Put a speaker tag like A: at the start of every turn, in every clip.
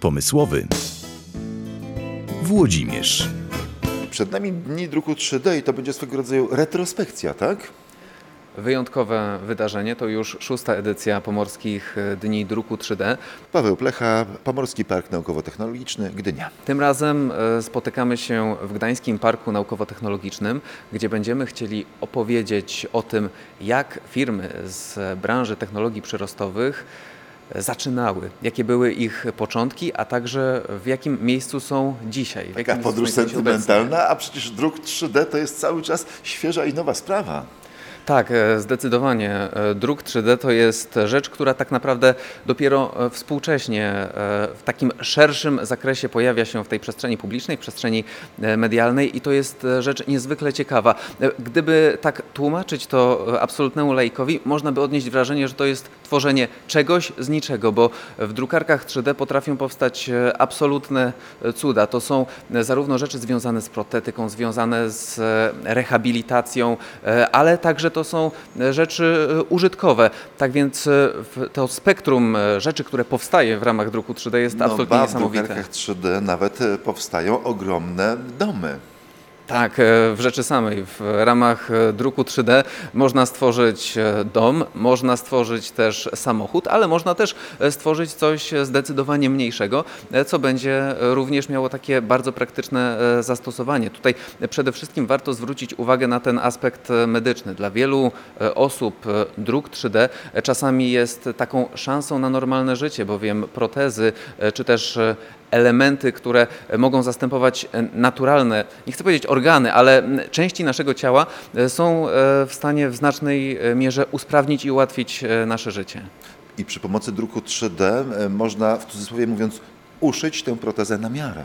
A: Pomysłowy Włodzimierz.
B: Przed nami Dni Druku 3D i to będzie swego rodzaju retrospekcja, tak?
C: Wyjątkowe wydarzenie, to już 6. edycja Pomorskich Dni Druku 3D.
B: Paweł Plecha, Pomorski Park Naukowo-Technologiczny, Gdynia.
C: Tym razem spotykamy się w Gdańskim Parku Naukowo-Technologicznym, gdzie będziemy chcieli opowiedzieć o tym, jak firmy z branży technologii przyrostowych zaczynały, jakie były ich początki, a także w jakim miejscu są dzisiaj.
B: Taka podróż sentymentalna, a przecież druk 3D to jest cały czas świeża i nowa sprawa.
C: Tak, zdecydowanie. Druk 3D to jest rzecz, która tak naprawdę dopiero współcześnie w takim szerszym zakresie pojawia się w tej przestrzeni publicznej, w przestrzeni medialnej i to jest rzecz niezwykle ciekawa. Gdyby tak tłumaczyć to absolutnemu laikowi, można by odnieść wrażenie, że to jest tworzenie czegoś z niczego, bo w drukarkach 3D potrafią powstać absolutne cuda. To są zarówno rzeczy związane z protetyką, związane z rehabilitacją, ale także to są rzeczy użytkowe. Tak więc to spektrum rzeczy, które powstaje w ramach druku 3D jest absolutnie niesamowite.
B: W drukarkach 3D nawet powstają ogromne domy.
C: Tak, w rzeczy samej. W ramach druku 3D można stworzyć dom, można stworzyć też samochód, ale można też stworzyć coś zdecydowanie mniejszego, co będzie również miało takie bardzo praktyczne zastosowanie. Tutaj przede wszystkim warto zwrócić uwagę na ten aspekt medyczny. Dla wielu osób druk 3D czasami jest taką szansą na normalne życie, bowiem protezy czy też elementy, które mogą zastępować naturalne, nie chcę powiedzieć organy, ale części naszego ciała są w stanie w znacznej mierze usprawnić i ułatwić nasze życie.
B: I przy pomocy druku 3D można, w cudzysłowie mówiąc, uszyć tę protezę na miarę.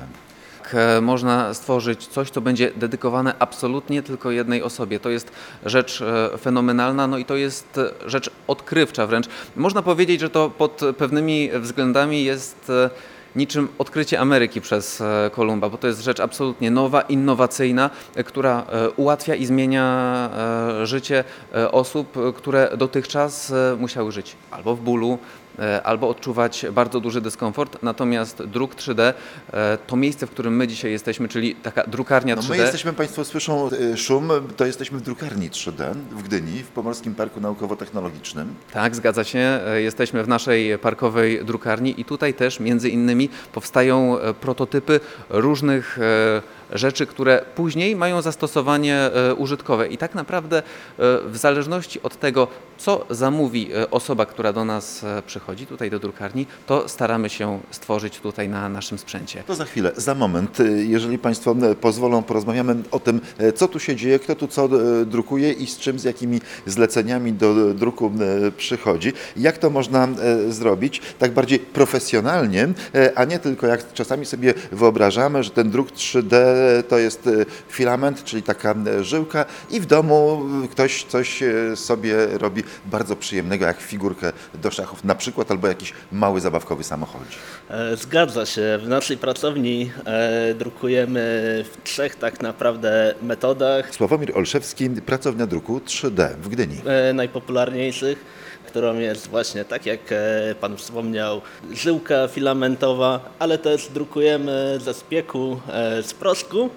C: Można stworzyć coś, co będzie dedykowane absolutnie tylko jednej osobie. To jest rzecz fenomenalna, no i to jest rzecz odkrywcza wręcz. Można powiedzieć, że to pod pewnymi względami jest niczym odkrycie Ameryki przez Kolumba, bo to jest rzecz absolutnie nowa, innowacyjna, która ułatwia i zmienia życie osób, które dotychczas musiały żyć albo w bólu, albo odczuwać bardzo duży dyskomfort. Natomiast druk 3D to miejsce, w którym my dzisiaj jesteśmy, czyli taka drukarnia 3D.
B: My jesteśmy, Państwo słyszą szum, to jesteśmy w drukarni 3D w Gdyni, w Pomorskim Parku Naukowo-Technologicznym.
C: Tak, zgadza się. Jesteśmy w naszej parkowej drukarni i tutaj też między innymi powstają prototypy różnych rzeczy, które później mają zastosowanie użytkowe. I tak naprawdę w zależności od tego, co zamówi osoba, która do nas przychodzi tutaj do drukarni, to staramy się stworzyć tutaj na naszym sprzęcie.
B: To za chwilę, za moment, jeżeli Państwo pozwolą, porozmawiamy o tym, co tu się dzieje, kto tu co drukuje i z czym, z jakimi zleceniami do druku przychodzi. Jak to można zrobić tak bardziej profesjonalnie, a nie tylko jak czasami sobie wyobrażamy, że ten druk 3D to jest filament, czyli taka żyłka i w domu ktoś coś sobie robi bardzo przyjemnego, jak figurkę do szachów na przykład, albo jakiś mały zabawkowy samochodzik.
D: Zgadza się. W naszej pracowni drukujemy w 3 tak naprawdę metodach.
B: Sławomir Olszewski, pracownia druku 3D w Gdyni.
D: Najpopularniejszych, którą jest właśnie, tak jak Pan wspomniał, żyłka filamentowa, ale też drukujemy ze spieku z proszku,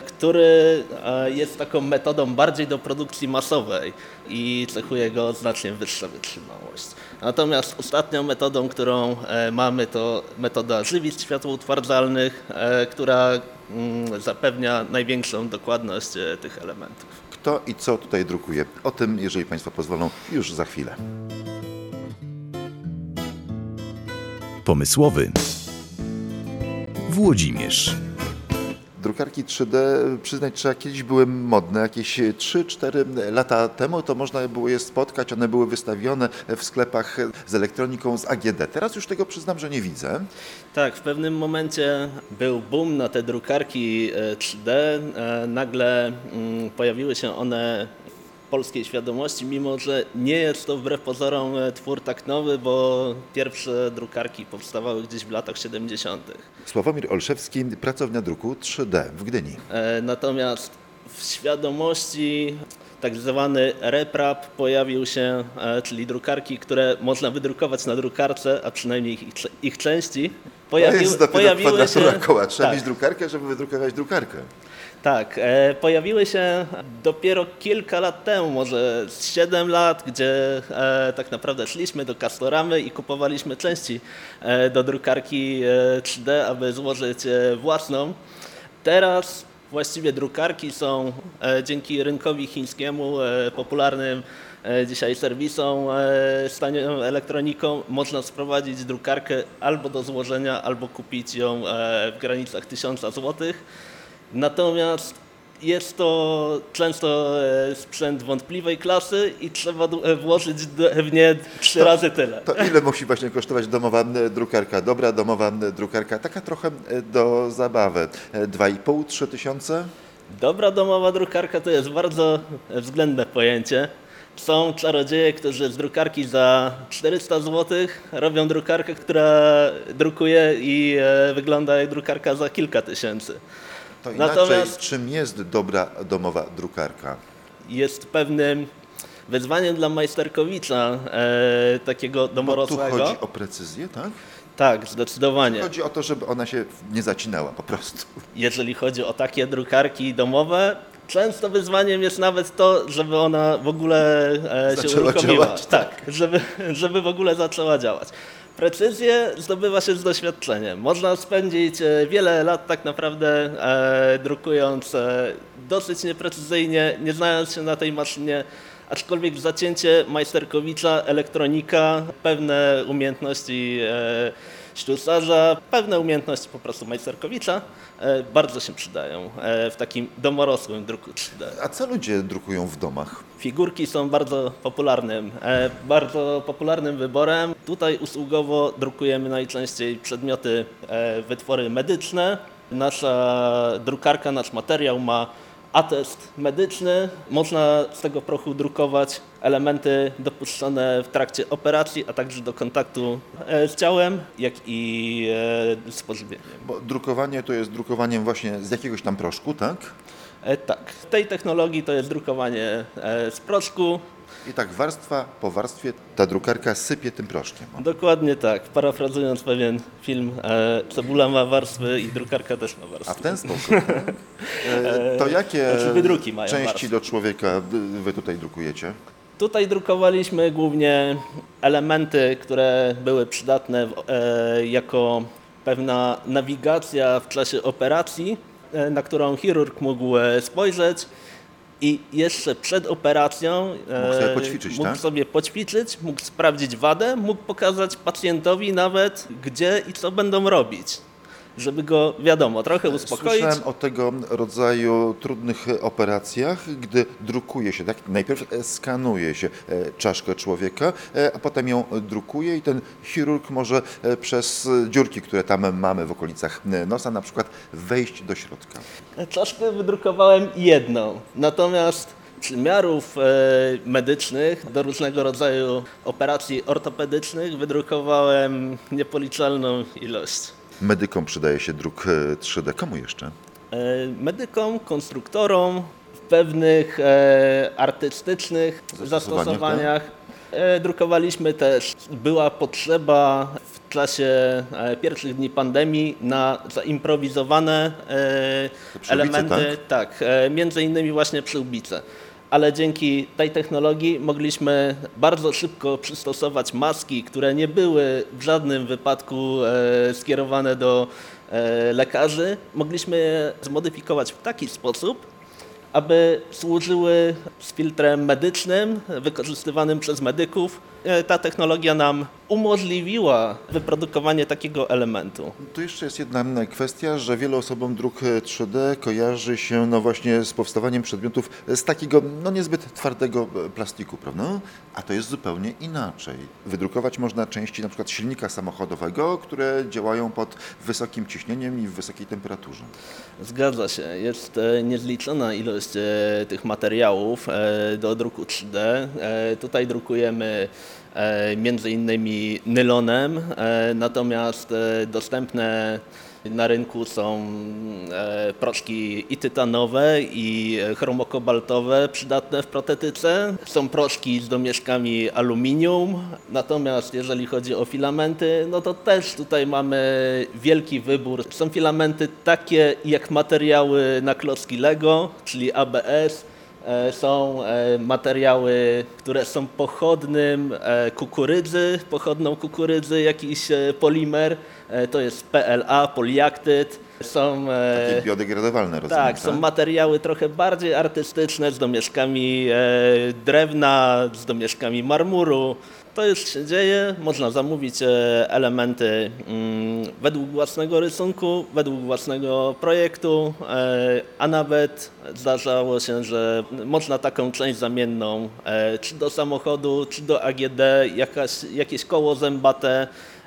D: który jest taką metodą bardziej do produkcji masowej i cechuje go znacznie wyższa wytrzymałość. Natomiast ostatnią metodą, którą mamy, to metoda żywic światłoutwardzalnych, która zapewnia największą dokładność tych elementów.
B: Kto i co tutaj drukuje? O tym, jeżeli Państwo pozwolą, już za chwilę.
A: Pomysłowy Włodzimierz.
B: Drukarki 3D, przyznać trzeba, kiedyś były modne, jakieś 3-4 lata temu to można było je spotkać, one były wystawione w sklepach z elektroniką z AGD. Teraz już tego przyznam, że nie widzę.
D: Tak, w pewnym momencie był boom na te drukarki 3D. Nagle pojawiły się one w polskiej świadomości, mimo że nie jest to wbrew pozorom twór tak nowy, bo pierwsze drukarki powstawały gdzieś w latach 70.
B: Sławomir Olszewski, pracownia druku 3D w Gdyni.
D: Natomiast w świadomości tak zwany RepRap pojawił się, czyli drukarki, które można wydrukować na drukarce, a przynajmniej ich części,
B: To jest dopiero kwadratura koła. Trzeba
D: tak.
B: mieć drukarkę, żeby wydrukować drukarkę.
D: Tak, pojawiły się dopiero kilka lat temu, może z 7 lat, gdzie tak naprawdę szliśmy do Castoramy i kupowaliśmy części do drukarki 3D, aby złożyć własną. Teraz właściwie drukarki są dzięki rynkowi chińskiemu, popularnym dzisiaj serwisom z tanią elektroniką, można sprowadzić drukarkę albo do złożenia, albo kupić ją w granicach 1000 zł. Natomiast jest to często sprzęt wątpliwej klasy i trzeba włożyć w nie 3 razy tyle.
B: To ile musi właśnie kosztować domowa drukarka? Dobra domowa drukarka, taka trochę do zabawy. 2,5–3 tysiące?
D: Dobra domowa drukarka to jest bardzo względne pojęcie. Są czarodzieje, którzy z drukarki za 400 zł robią drukarkę, która drukuje i wygląda jak drukarka za kilka tysięcy.
B: To inaczej, czym jest dobra domowa drukarka?
D: Jest pewnym wyzwaniem dla majsterkowicza takiego
B: Bo tu
D: domorosłego.
B: chodzi o precyzję, tak?
D: Tak, zdecydowanie.
B: Chodzi o to, żeby ona się nie zacinała po prostu.
D: Jeżeli chodzi o takie drukarki domowe, często wyzwaniem jest nawet to, żeby ona w ogóle się
B: Zaczęła
D: uruchomiła.
B: działać,
D: Tak, żeby w ogóle zaczęła działać. Precyzję zdobywa się z doświadczeniem. Można spędzić wiele lat tak naprawdę drukując dosyć nieprecyzyjnie, nie znając się na tej maszynie, aczkolwiek w zacięcie majsterkowicza, elektronika, pewne umiejętności ślusarza, pewne umiejętności po prostu majsterkowicza bardzo się przydają w takim domorosłym druku 3D.
B: A co ludzie drukują w domach?
D: Figurki są bardzo popularnym wyborem. Tutaj usługowo drukujemy najczęściej przedmioty, wytwory medyczne. Nasza drukarka, nasz materiał ma atest medyczny. Można z tego prochu drukować elementy dopuszczone w trakcie operacji, a także do kontaktu z ciałem, jak i z pożywieniem.
B: Bo drukowanie to jest drukowaniem właśnie z jakiegoś tam proszku, tak?
D: Tak, w tej technologii to jest drukowanie z proszku.
B: I tak warstwa po warstwie ta drukarka sypie tym proszkiem.
D: Dokładnie tak. Parafrazując pewien film, cebula ma warstwy i drukarka też ma
B: A
D: warstwy.
B: w ten sposób, to jakie
D: Znaczy wydruki mają
B: części
D: warstwy.
B: do człowieka wy tutaj drukujecie?
D: Tutaj drukowaliśmy głównie elementy, które były przydatne jako pewna nawigacja w czasie operacji, na którą chirurg mógł spojrzeć. I jeszcze przed operacją mógł sobie poćwiczyć, mógł sprawdzić wadę, mógł pokazać pacjentowi nawet, gdzie i co będą robić, żeby go, wiadomo, trochę uspokoić.
B: Słyszałem o tego rodzaju trudnych operacjach, gdy drukuje się, tak? Najpierw skanuje się czaszkę człowieka, a potem ją drukuje i ten chirurg może przez dziurki, które tam mamy w okolicach nosa, na przykład wejść do środka.
D: Czaszkę wydrukowałem jedną, natomiast przymiarów medycznych do różnego rodzaju operacji ortopedycznych wydrukowałem niepoliczalną ilość.
B: Medykom przydaje się druk 3D. Komu jeszcze?
D: Medykom, konstruktorom, w pewnych artystycznych zastosowaniach. Drukowaliśmy też, była potrzeba w czasie pierwszych dni pandemii na zaimprowizowane
B: przyłbice,
D: elementy, tak, między innymi właśnie przyłbice. Ale dzięki tej technologii mogliśmy bardzo szybko przystosować maski, które nie były w żadnym wypadku skierowane do lekarzy. Mogliśmy je zmodyfikować w taki sposób, aby służyły z filtrem medycznym wykorzystywanym przez medyków. Ta technologia nam umożliwiła wyprodukowanie takiego elementu.
B: Tu jeszcze jest jedna kwestia, że wielu osobom druk 3D kojarzy się no właśnie z powstawaniem przedmiotów z takiego no niezbyt twardego plastiku, prawda? A to jest zupełnie inaczej. Wydrukować można części na przykład silnika samochodowego, które działają pod wysokim ciśnieniem i w wysokiej temperaturze.
D: Zgadza się. Jest niezliczona ilość tych materiałów do druku 3D. Tutaj drukujemy między innymi nylonem, natomiast dostępne na rynku są proszki i tytanowe, i chromokobaltowe, przydatne w protetyce. Są proszki z domieszkami aluminium, natomiast jeżeli chodzi o filamenty, no to też tutaj mamy wielki wybór. Są filamenty takie jak materiały na klocki Lego, czyli ABS. Są materiały, które są pochodną kukurydzy, jakiś polimer, to jest PLA, poliaktyd. Są
B: Takie biodegradowalne, rozumiem,
D: tak, są materiały trochę bardziej artystyczne, z domieszkami drewna, z domieszkami marmuru. To już się dzieje, można zamówić elementy według własnego rysunku, według własnego projektu, a nawet zdarzało się, że można taką część zamienną czy do samochodu, czy do AGD, jakieś koło zębate,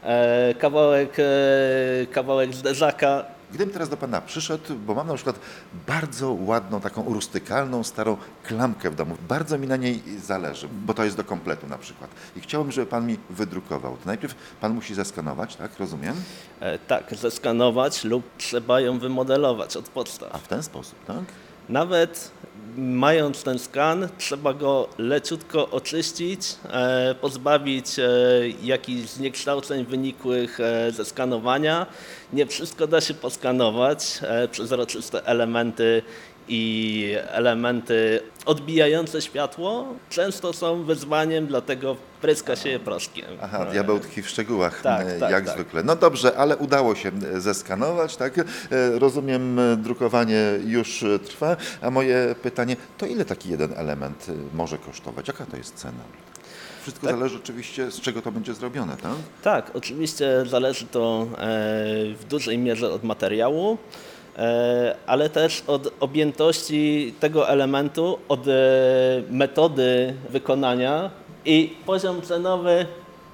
D: kawałek zderzaka.
B: Gdybym teraz do Pana przyszedł, bo mam na przykład bardzo ładną, taką rustykalną, starą klamkę w domu. Bardzo mi na niej zależy, bo to jest do kompletu na przykład. I chciałbym, żeby Pan mi wydrukował. To najpierw Pan musi zeskanować, tak? Rozumiem?
D: Tak, zeskanować lub trzeba ją wymodelować od
B: A
D: podstaw.
B: w ten sposób, tak?
D: Nawet mając ten skan, trzeba go leciutko oczyścić, pozbawić jakichś zniekształceń wynikłych ze skanowania. Nie wszystko da się poskanować, przezroczyste elementy i elementy odbijające światło często są wyzwaniem, dlatego pryska się je proszkiem.
B: Aha, diabeł tkwi w szczegółach,
D: Tak,
B: jak
D: tak.
B: zwykle. No dobrze, ale udało się zeskanować, tak? Rozumiem, drukowanie już trwa, a moje pytanie, to ile taki jeden element może kosztować? Jaka to jest cena? Wszystko zależy oczywiście, z czego to będzie zrobione, tak?
D: Tak, oczywiście zależy to w dużej mierze od materiału, ale też od objętości tego elementu, od metody wykonania i poziom cenowy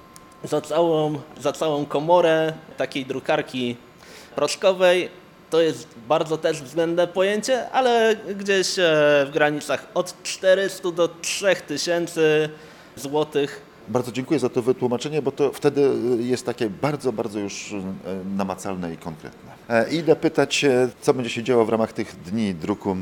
D: za całą komorę takiej drukarki proszkowej. To jest bardzo też względne pojęcie, ale gdzieś w granicach od 400 do 3000 złotych.
B: Bardzo dziękuję za to wytłumaczenie, bo to wtedy jest takie bardzo, bardzo już namacalne i konkretne. Idę pytać, co będzie się działo w ramach tych dni druku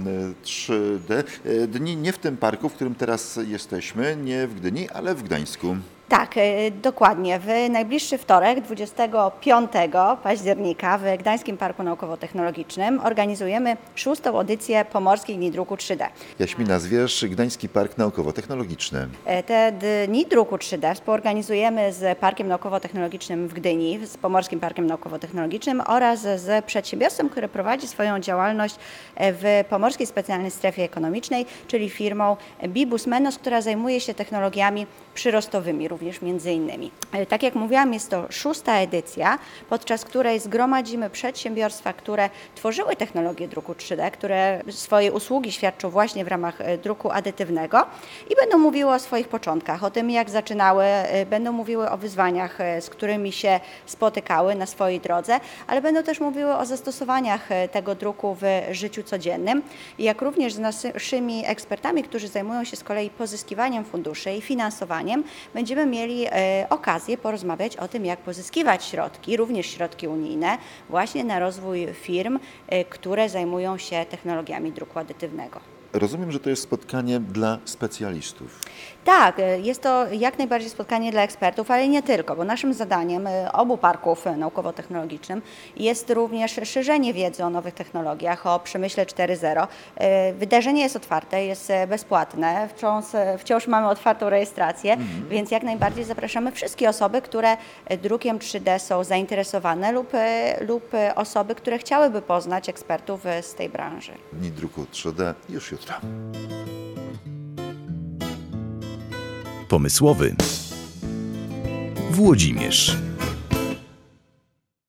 B: 3D. Dni nie w tym parku, w którym teraz jesteśmy, nie w Gdyni, ale w Gdańsku.
A: Tak, dokładnie. W najbliższy wtorek, 25 października w Gdańskim Parku Naukowo-Technologicznym organizujemy 6. edycję Pomorskich Dni Druku 3D.
B: Jaśmina Zwierz, Gdański Park Naukowo-Technologiczny.
A: Te Dni Druku 3D współorganizujemy z Parkiem Naukowo-Technologicznym w Gdyni, z Pomorskim Parkiem Naukowo-Technologicznym oraz z przedsiębiorstwem, które prowadzi swoją działalność w Pomorskiej Specjalnej Strefie Ekonomicznej, czyli firmą Bibus Menos, która zajmuje się technologiami przyrostowymi również między innymi. Tak jak mówiłam, jest to 6. edycja, podczas której zgromadzimy przedsiębiorstwa, które tworzyły technologię druku 3D, które swoje usługi świadczą właśnie w ramach druku adytywnego i będą mówiły o swoich początkach, o tym jak zaczynały, będą mówiły o wyzwaniach, z którymi się spotykały na swojej drodze, ale będą też mówiły o zastosowaniach tego druku w życiu codziennym, jak również z naszymi ekspertami, którzy zajmują się z kolei pozyskiwaniem funduszy i finansowaniem, będziemy mieli okazję porozmawiać o tym, jak pozyskiwać środki, również środki unijne, właśnie na rozwój firm, które zajmują się technologiami druku adytywnego.
B: Rozumiem, że to jest spotkanie dla specjalistów.
A: Tak, jest to jak najbardziej spotkanie dla ekspertów, ale nie tylko, bo naszym zadaniem obu parków naukowo-technologicznym jest również szerzenie wiedzy o nowych technologiach, o przemyśle 4.0. Wydarzenie jest otwarte, jest bezpłatne, wciąż mamy otwartą rejestrację, więc jak najbardziej zapraszamy wszystkie osoby, które drukiem 3D są zainteresowane lub osoby, które chciałyby poznać ekspertów z tej branży.
B: Dni druku 3D już jutro.
E: Pomysłowy Włodzimierz.